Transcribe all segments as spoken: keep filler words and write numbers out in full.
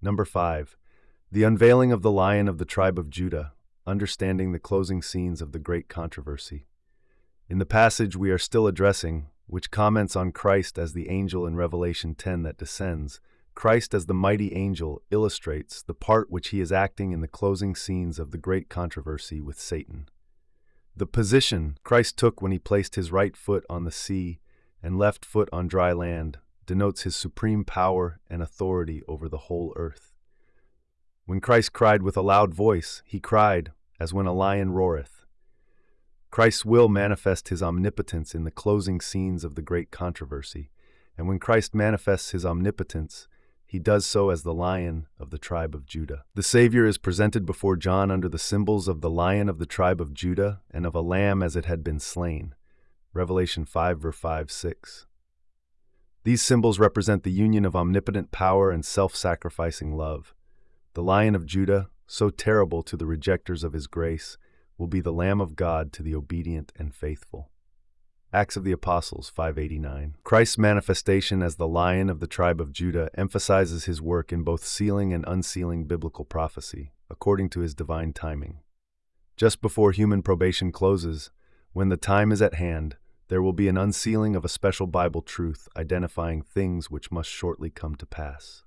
Number five, the unveiling of the Lion of the tribe of Judah, understanding the closing scenes of the great controversy. In the passage we are still addressing, which comments on Christ as the angel in Revelation ten that descends, Christ as the mighty angel illustrates the part which he is acting in the closing scenes of the great controversy with Satan. The position Christ took when he placed his right foot on the sea and left foot on dry land denotes his supreme power and authority over the whole earth. When Christ cried with a loud voice, he cried as when a lion roareth. Christ's will manifest his omnipotence in the closing scenes of the great controversy, and when Christ manifests his omnipotence, he does so as the Lion of the tribe of Judah. The Savior is presented before John under the symbols of the Lion of the tribe of Judah and of a lamb as it had been slain. Revelation five, verse five, six. These symbols represent the union of omnipotent power and self-sacrificing love. The Lion of Judah, so terrible to the rejectors of his grace, will be the Lamb of God to the obedient and faithful. Acts of the Apostles five eighty-nine. Christ's manifestation as the Lion of the tribe of Judah emphasizes his work in both sealing and unsealing biblical prophecy, according to his divine timing. Just before human probation closes, when the time is at hand, there will be an unsealing of a special Bible truth identifying things which must shortly come to pass.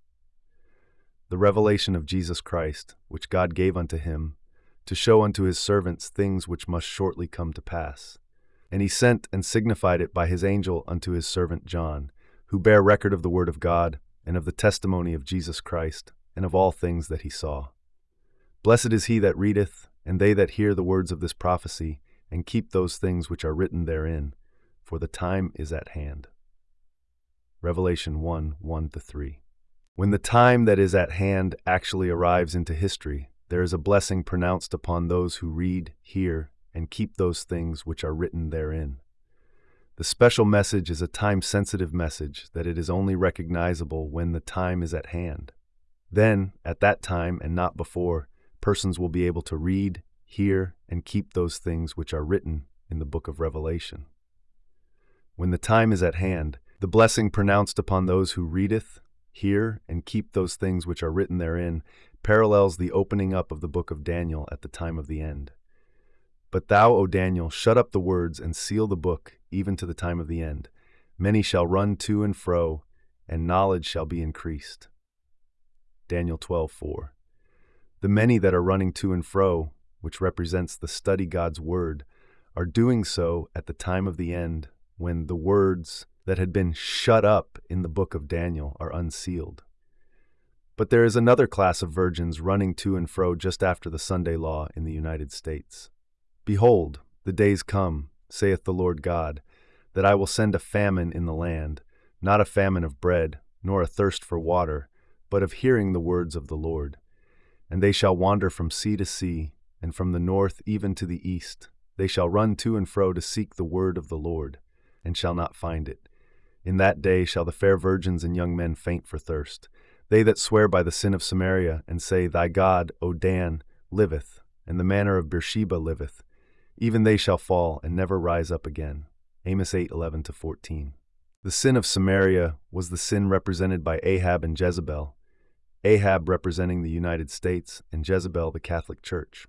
The revelation of Jesus Christ, which God gave unto him, to show unto his servants things which must shortly come to pass. And he sent and signified it by his angel unto his servant John, who bare record of the word of God, and of the testimony of Jesus Christ, and of all things that he saw. Blessed is he that readeth, and they that hear the words of this prophecy, and keep those things which are written therein, for the time is at hand. Revelation one, one to three. When the time that is at hand actually arrives into history, there is a blessing pronounced upon those who read, hear, and keep those things which are written therein. The special message is a time-sensitive message that it is only recognizable when the time is at hand. Then, at that time and not before, persons will be able to read, hear, and keep those things which are written in the book of Revelation. When the time is at hand, the blessing pronounced upon those who readeth, hear, and keep those things which are written therein parallels the opening up of the book of Daniel at the time of the end. But thou, O Daniel, shut up the words and seal the book, even to the time of the end. Many shall run to and fro, and knowledge shall be increased. Daniel twelve, four. The many that are running to and fro, which represents the study God's word, are doing so at the time of the end, when the words that had been shut up in the book of Daniel are unsealed. But there is another class of virgins running to and fro just after the Sunday law in the United States. Behold, the days come, saith the Lord God, that I will send a famine in the land, not a famine of bread, nor a thirst for water, but of hearing the words of the Lord. And they shall wander from sea to sea, and from the north even to the east. They shall run to and fro to seek the word of the Lord, and shall not find it. In that day shall the fair virgins and young men faint for thirst. They that swear by the sin of Samaria, and say, Thy God, O Dan, liveth, and the manner of Beersheba liveth, even they shall fall and never rise up again. Amos eight, eleven to fourteen. The sin of Samaria was the sin represented by Ahab and Jezebel, Ahab representing the United States, and Jezebel the Catholic Church.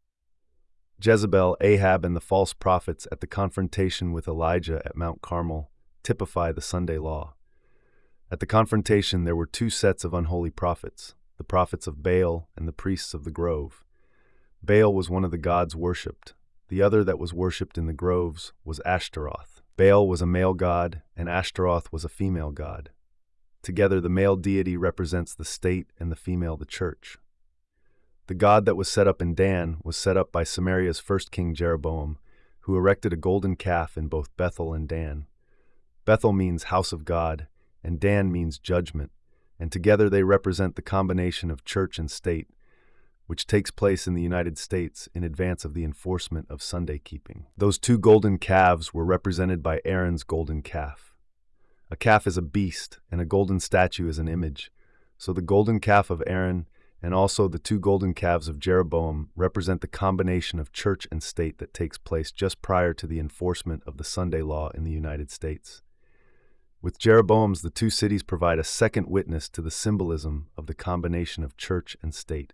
Jezebel, Ahab, and the false prophets at the confrontation with Elijah at Mount Carmel typify the Sunday law. At the confrontation there were two sets of unholy prophets, the prophets of Baal and the priests of the grove. Baal was one of the gods worshipped. The other that was worshipped in the groves was Ashtaroth. Baal was a male god, and Ashtaroth was a female god. Together the male deity represents the state and the female the church. The god that was set up in Dan was set up by Samaria's first king Jeroboam, who erected a golden calf in both Bethel and Dan. Bethel means house of God, and Dan means judgment, and together they represent the combination of church and state, which takes place in the United States in advance of the enforcement of Sunday keeping. Those two golden calves were represented by Aaron's golden calf. A calf is a beast, and a golden statue is an image. So the golden calf of Aaron and also the two golden calves of Jeroboam represent the combination of church and state that takes place just prior to the enforcement of the Sunday law in the United States. With Jeroboam's, the two cities provide a second witness to the symbolism of the combination of church and state,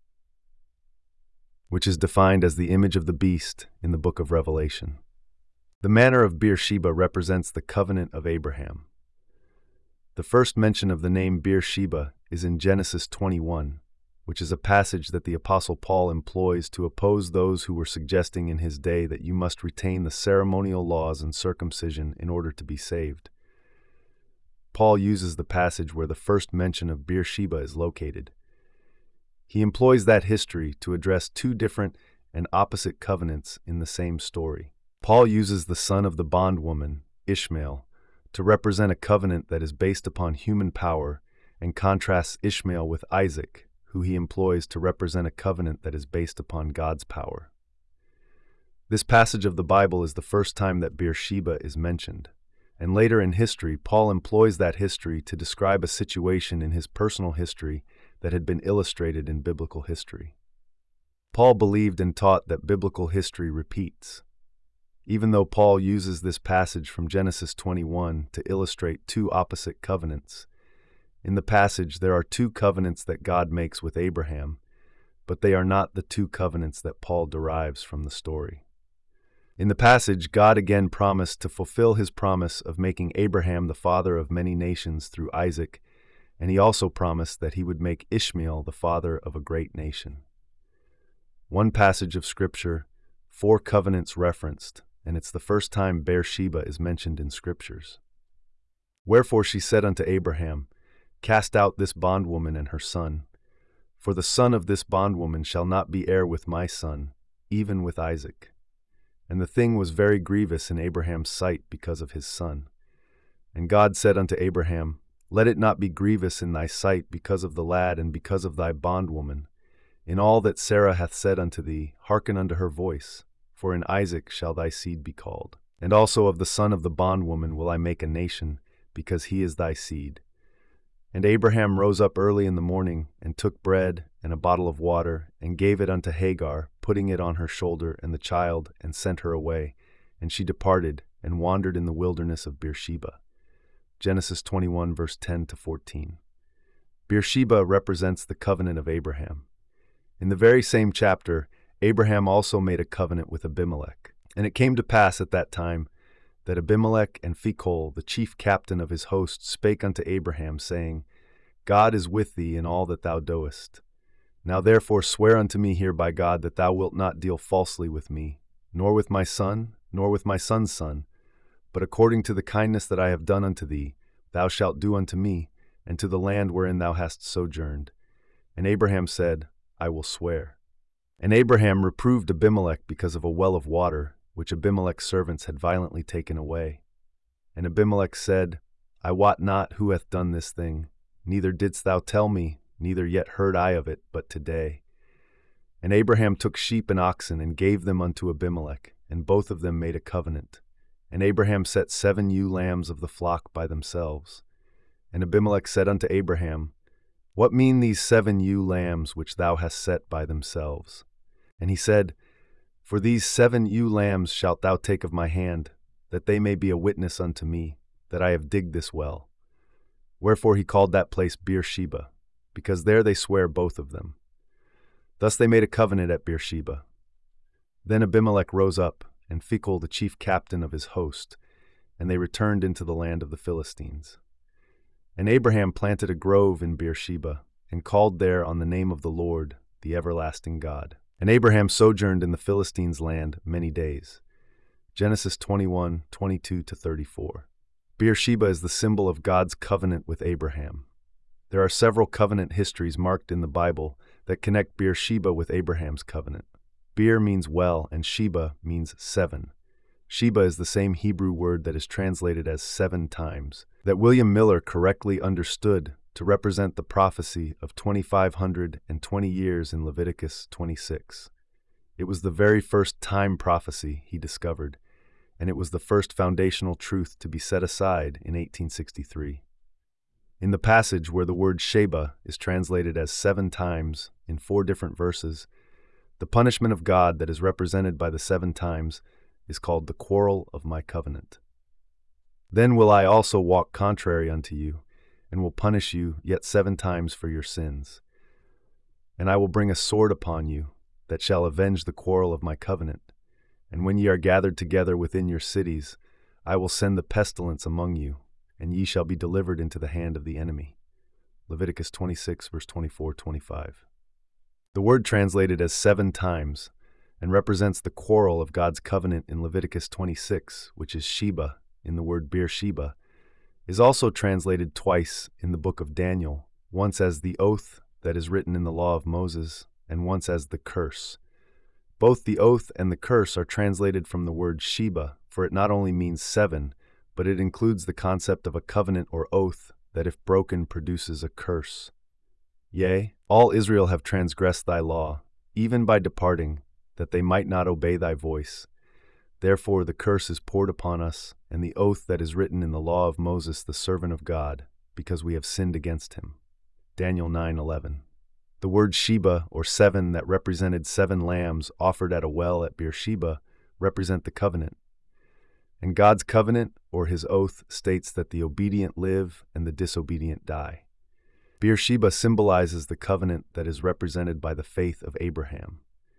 which is defined as the image of the beast in the book of Revelation. The manor of Beersheba represents the covenant of Abraham. The first mention of the name Beersheba is in Genesis twenty-one, which is a passage that the Apostle Paul employs to oppose those who were suggesting in his day that you must retain the ceremonial laws and circumcision in order to be saved. Paul uses the passage where the first mention of Beersheba is located. He employs that history to address two different and opposite covenants in the same story. Paul uses the son of the bondwoman, Ishmael, to represent a covenant that is based upon human power and contrasts Ishmael with Isaac, who he employs to represent a covenant that is based upon God's power. This passage of the Bible is the first time that Beersheba is mentioned, and later in history, Paul employs that history to describe a situation in his personal history that had been illustrated in biblical history. Paul believed and taught that biblical history repeats. Even though Paul uses this passage from Genesis twenty-one to illustrate two opposite covenants, in the passage there are two covenants that God makes with Abraham, but they are not the two covenants that Paul derives from the story. In the passage, God again promised to fulfill his promise of making Abraham the father of many nations through Isaac, and he also promised that he would make Ishmael the father of a great nation. One passage of Scripture, four covenants referenced, and it's the first time Beersheba is mentioned in Scriptures. Wherefore she said unto Abraham, Cast out this bondwoman and her son, for the son of this bondwoman shall not be heir with my son, even with Isaac. And the thing was very grievous in Abraham's sight because of his son. And God said unto Abraham, Let it not be grievous in thy sight because of the lad and because of thy bondwoman. In all that Sarah hath said unto thee, hearken unto her voice, for in Isaac shall thy seed be called. And also of the son of the bondwoman will I make a nation, because he is thy seed. And Abraham rose up early in the morning, and took bread and a bottle of water, and gave it unto Hagar, putting it on her shoulder and the child, and sent her away. And she departed, and wandered in the wilderness of Beersheba. Genesis twenty-one, verse ten to fourteen. Beersheba represents the covenant of Abraham. In the very same chapter, Abraham also made a covenant with Abimelech. And it came to pass at that time that Abimelech and Phicol, the chief captain of his host, spake unto Abraham, saying, God is with thee in all that thou doest. Now therefore swear unto me here by God that thou wilt not deal falsely with me, nor with my son, nor with my son's son, but according to the kindness that I have done unto thee, thou shalt do unto me, and to the land wherein thou hast sojourned. And Abraham said, I will swear. And Abraham reproved Abimelech because of a well of water, which Abimelech's servants had violently taken away. And Abimelech said, I wot not who hath done this thing, neither didst thou tell me, neither yet heard I of it, but today. And Abraham took sheep and oxen, and gave them unto Abimelech, and both of them made a covenant. And Abraham set seven ewe lambs of the flock by themselves. And Abimelech said unto Abraham, What mean these seven ewe lambs which thou hast set by themselves? And he said, For these seven ewe lambs shalt thou take of my hand, that they may be a witness unto me, that I have digged this well. Wherefore he called that place Beersheba, because there they swear both of them. Thus they made a covenant at Beersheba. Then Abimelech rose up, and Phicol the chief captain of his host, and they returned into the land of the Philistines. And Abraham planted a grove in Beersheba, and called there on the name of the Lord, the everlasting God. And Abraham sojourned in the Philistines' land many days. Genesis twenty-one, twenty-two to thirty-four. Beersheba is the symbol of God's covenant with Abraham. There are several covenant histories marked in the Bible that connect Beersheba with Abraham's covenant. Beer means well, and Sheba means seven. Sheba is the same Hebrew word that is translated as seven times, that William Miller correctly understood to represent the prophecy of twenty-five hundred twenty years in Leviticus twenty-six. It was the very first time prophecy he discovered, and it was the first foundational truth to be set aside in eighteen sixty-three. In the passage where the word Sheba is translated as seven times in four different verses, the punishment of God that is represented by the seven times is called the quarrel of my covenant. Then will I also walk contrary unto you, and will punish you yet seven times for your sins. And I will bring a sword upon you, that shall avenge the quarrel of my covenant. And when ye are gathered together within your cities, I will send the pestilence among you, and ye shall be delivered into the hand of the enemy. Leviticus twenty-six, verse twenty-four to twenty-five. The word translated as seven times, and represents the quarrel of God's covenant in Leviticus twenty-six, which is Sheba in the word Beersheba, is also translated twice in the book of Daniel, once as the oath that is written in the law of Moses, and once as the curse. Both the oath and the curse are translated from the word Sheba, for it not only means seven, but it includes the concept of a covenant or oath that if broken produces a curse. Yea, all Israel have transgressed thy law, even by departing, that they might not obey thy voice. Therefore the curse is poured upon us, and the oath that is written in the law of Moses the servant of God, because we have sinned against him. Daniel nine eleven. The word Sheba, or seven, that represented seven lambs offered at a well at Beersheba, represent the covenant. And God's covenant, or his oath, states that the obedient live and the disobedient die. Beersheba symbolizes the covenant that is represented by the faith of Abraham.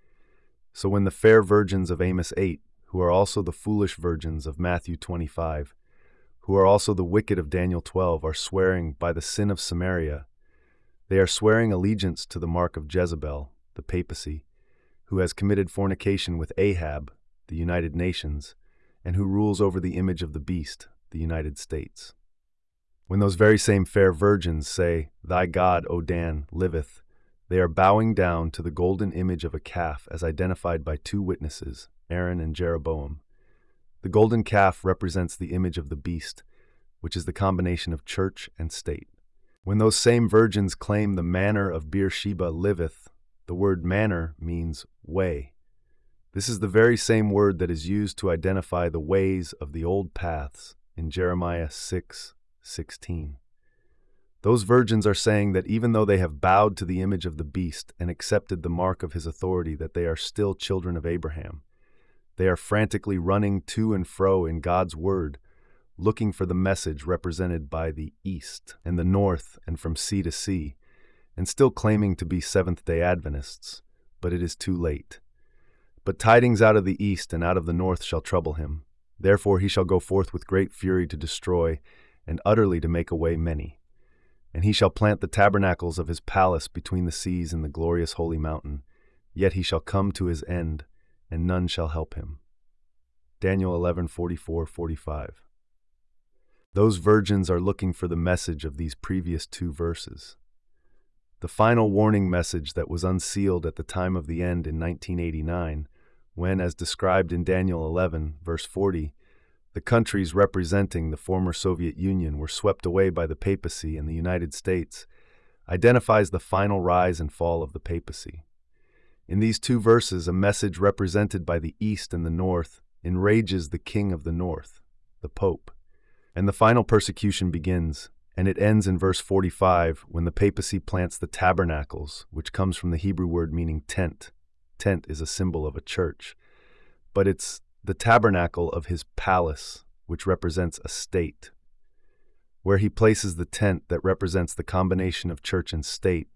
So when the fair virgins of Amos eight, who are also the foolish virgins of Matthew twenty-five, who are also the wicked of Daniel twelve, are swearing by the sin of Samaria, they are swearing allegiance to the mark of Jezebel, the papacy, who has committed fornication with Ahab, the United Nations, and who rules over the image of the beast, the United States. When those very same fair virgins say, Thy God, O Dan, liveth, they are bowing down to the golden image of a calf as identified by two witnesses, Aaron and Jeroboam. The golden calf represents the image of the beast, which is the combination of church and state. When those same virgins claim the manner of Beersheba liveth, the word manner means way. This is the very same word that is used to identify the ways of the old paths in Jeremiah six sixteen. Those virgins are saying that even though they have bowed to the image of the beast and accepted the mark of his authority, that they are still children of Abraham. They are frantically running to and fro in God's word, looking for the message represented by the east and the north and from sea to sea, and still claiming to be Seventh-day Adventists, but it is too late. But tidings out of the east and out of the north shall trouble him. Therefore he shall go forth with great fury to destroy, and utterly to make away many. And he shall plant the tabernacles of his palace between the seas and the glorious holy mountain. Yet he shall come to his end, and none shall help him. Daniel eleven forty-four to forty-five. Those virgins are looking for the message of these previous two verses. The final warning message that was unsealed at the time of the end in nineteen eighty-nine, when, as described in Daniel eleven, verse forty, the countries representing the former Soviet Union were swept away by the papacy and the United States, identifies the final rise and fall of the papacy. In these two verses, a message represented by the East and the North enrages the king of the North, the Pope. And the final persecution begins, and it ends in verse forty-five when the papacy plants the tabernacles, which comes from the Hebrew word meaning tent. Tent is a symbol of a church, but it's the tabernacle of his palace, which represents a state, where he places the tent that represents the combination of church and state,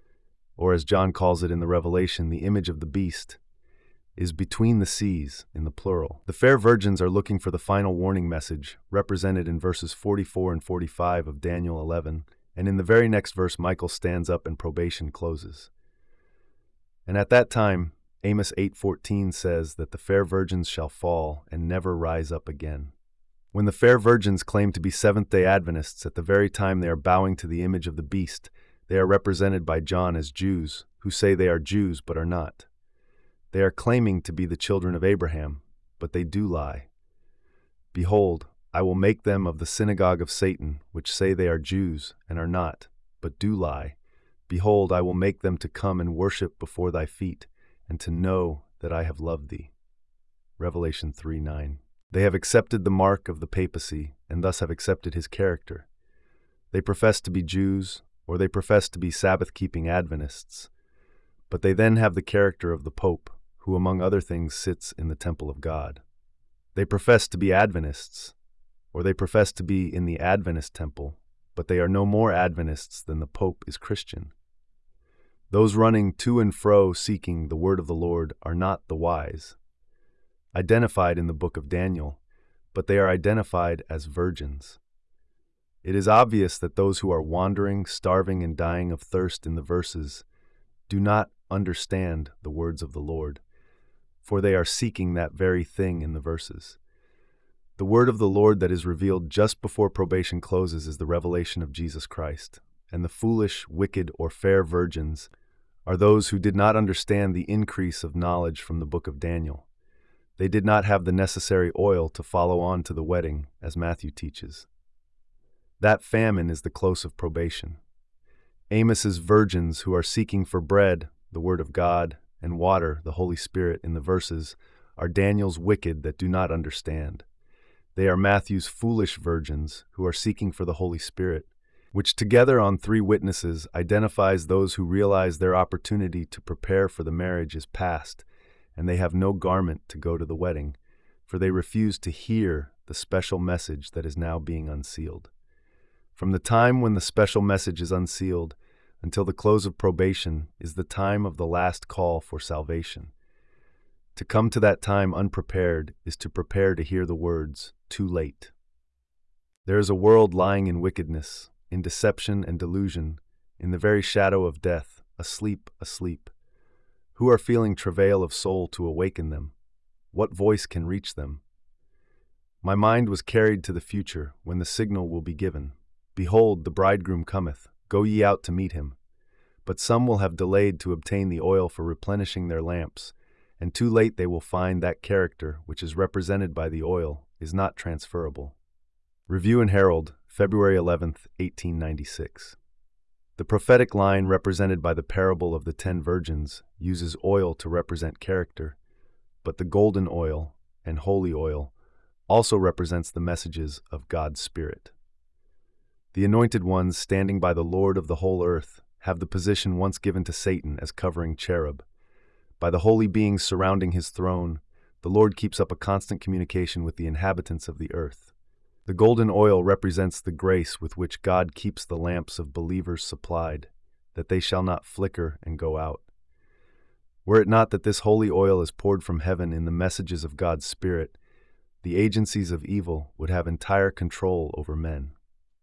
or as John calls it in the Revelation, the image of the beast, is between the seas, in the plural. The fair virgins are looking for the final warning message, represented in verses forty-four and forty-five of Daniel eleven, and in the very next verse Michael stands up and probation closes. And at that time, Amos eight fourteen says that the fair virgins shall fall and never rise up again. When the fair virgins claim to be Seventh-day Adventists at the very time they are bowing to the image of the beast, they are represented by John as Jews, who say they are Jews but are not. They are claiming to be the children of Abraham, but they do lie. Behold, I will make them of the synagogue of Satan, which say they are Jews and are not, but do lie. Behold, I will make them to come and worship before thy feet, and to know that I have loved thee. Revelation three nine. They have accepted the mark of the papacy, and thus have accepted his character. They profess to be Jews, or they profess to be Sabbath-keeping Adventists, but they then have the character of the Pope, who among other things sits in the temple of God. They profess to be Adventists, or they profess to be in the Adventist temple, but they are no more Adventists than the Pope is Christian. Those running to and fro seeking the word of the Lord are not the wise, identified in the book of Daniel, but they are identified as virgins. It is obvious that those who are wandering, starving, and dying of thirst in the verses do not understand the words of the Lord, for they are seeking that very thing in the verses. The word of the Lord that is revealed just before probation closes is the revelation of Jesus Christ, and the foolish, wicked, or fair virgins are those who did not understand the increase of knowledge from the book of Daniel. They did not have the necessary oil to follow on to the wedding, as Matthew teaches. That famine is the close of probation. Amos's virgins who are seeking for bread, the word of God, and water, the Holy Spirit, in the verses, are Daniel's wicked that do not understand. They are Matthew's foolish virgins who are seeking for the Holy Spirit, which together on three witnesses identifies those who realize their opportunity to prepare for the marriage is past, and they have no garment to go to the wedding, for they refuse to hear the special message that is now being unsealed. From the time when the special message is unsealed until the close of probation is the time of the last call for salvation. To come to that time unprepared is to prepare to hear the words, "Too late." There is a world lying in wickedness, in deception and delusion, in the very shadow of death, asleep, asleep. Who are feeling travail of soul to awaken them? What voice can reach them? My mind was carried to the future, when the signal will be given. Behold, the bridegroom cometh, go ye out to meet him. But some will have delayed to obtain the oil for replenishing their lamps, and too late they will find that character, which is represented by the oil, is not transferable. Review and Herald, February eleventh, eighteen ninety-six. The prophetic line represented by the parable of the ten virgins uses oil to represent character, but the golden oil and holy oil also represents the messages of God's Spirit. The anointed ones standing by the Lord of the whole earth have the position once given to Satan as covering cherub. By the holy beings surrounding his throne, the Lord keeps up a constant communication with the inhabitants of the earth. The golden oil represents the grace with which God keeps the lamps of believers supplied, that they shall not flicker and go out. Were it not that this holy oil is poured from heaven in the messages of God's Spirit, the agencies of evil would have entire control over men.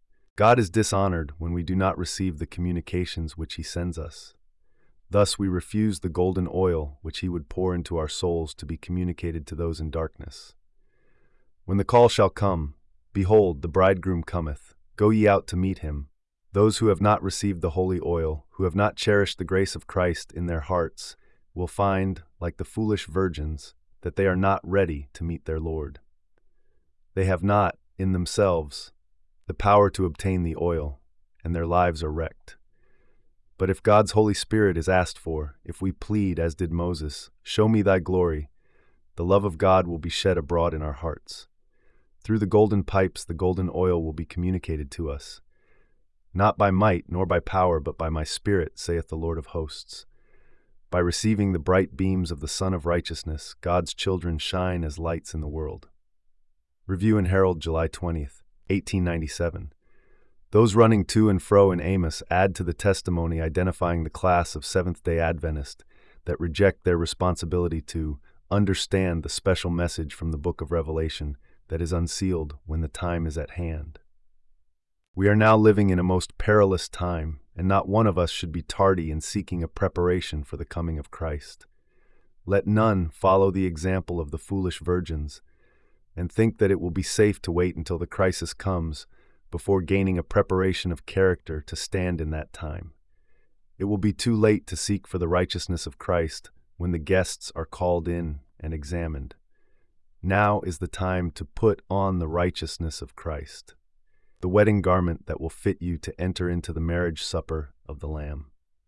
God is dishonored when we do not receive the communications which He sends us. Thus we refuse the golden oil which He would pour into our souls to be communicated to those in darkness. When the call shall come, behold, the bridegroom cometh, go ye out to meet him. Those who have not received the holy oil, who have not cherished the grace of Christ in their hearts, will find, like the foolish virgins, that they are not ready to meet their Lord. They have not, in themselves, the power to obtain the oil, and their lives are wrecked. But if God's Holy Spirit is asked for, if we plead, as did Moses, "Show me thy glory," the love of God will be shed abroad in our hearts. Through the golden pipes the golden oil will be communicated to us. Not by might nor by power, but by my Spirit, saith the Lord of hosts. By receiving the bright beams of the Sun of Righteousness, God's children shine as lights in the world. Review and Herald, July twentieth, eighteen ninety-seven. Those running to and fro in Amos add to the testimony identifying the class of Seventh-day Adventists that reject their responsibility to understand the special message from the book of Revelation that is unsealed when the time is at hand. We are now living in a most perilous time, and not one of us should be tardy in seeking a preparation for the coming of Christ. Let none follow the example of the foolish virgins and think that it will be safe to wait until the crisis comes before gaining a preparation of character to stand in that time. It will be too late to seek for the righteousness of Christ when the guests are called in and examined. Now is the time to put on the righteousness of Christ, the wedding garment that will fit you to enter into the marriage supper of the Lamb.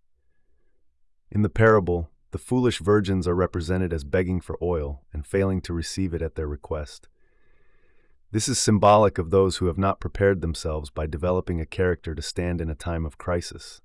In the parable, the foolish virgins are represented as begging for oil and failing to receive it at their request. This is symbolic of those who have not prepared themselves by developing a character to stand in a time of crisis.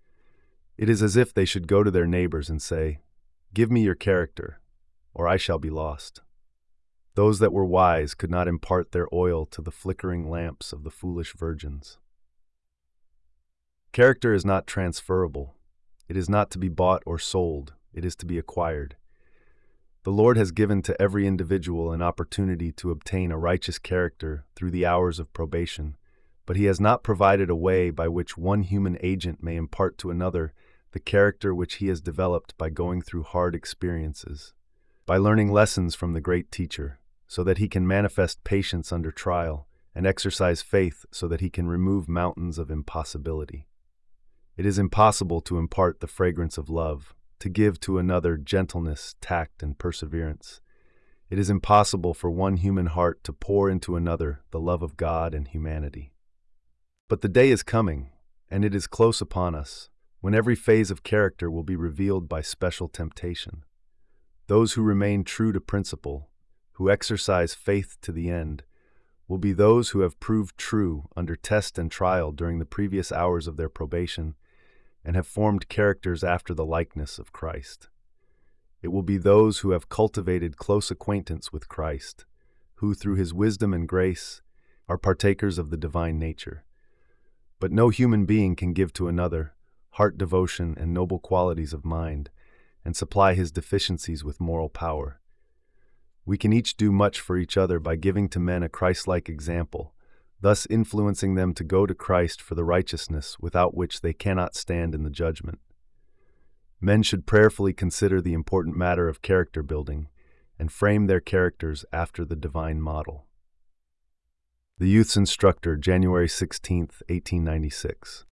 It is as if they should go to their neighbors and say, "Give me your character, or I shall be lost." Those that were wise could not impart their oil to the flickering lamps of the foolish virgins. Character is not transferable. It is not to be bought or sold. It is to be acquired. The Lord has given to every individual an opportunity to obtain a righteous character through the hours of probation, but He has not provided a way by which one human agent may impart to another the character which he has developed by going through hard experiences, by learning lessons from the great teacher, so that he can manifest patience under trial and exercise faith so that he can remove mountains of impossibility. It is impossible to impart the fragrance of love, to give to another gentleness, tact, and perseverance. It is impossible for one human heart to pour into another the love of God and humanity. But the day is coming, and it is close upon us, when every phase of character will be revealed by special temptation. Those who remain true to principle, who exercise faith to the end, will be those who have proved true under test and trial during the previous hours of their probation and have formed characters after the likeness of Christ. It will be those who have cultivated close acquaintance with Christ, who through His wisdom and grace are partakers of the divine nature. But no human being can give to another heart devotion and noble qualities of mind and supply his deficiencies with moral power. We can each do much for each other by giving to men a Christ-like example, thus influencing them to go to Christ for the righteousness without which they cannot stand in the judgment. Men should prayerfully consider the important matter of character building and frame their characters after the divine model. The Youth's Instructor, January sixteenth, eighteen ninety-six.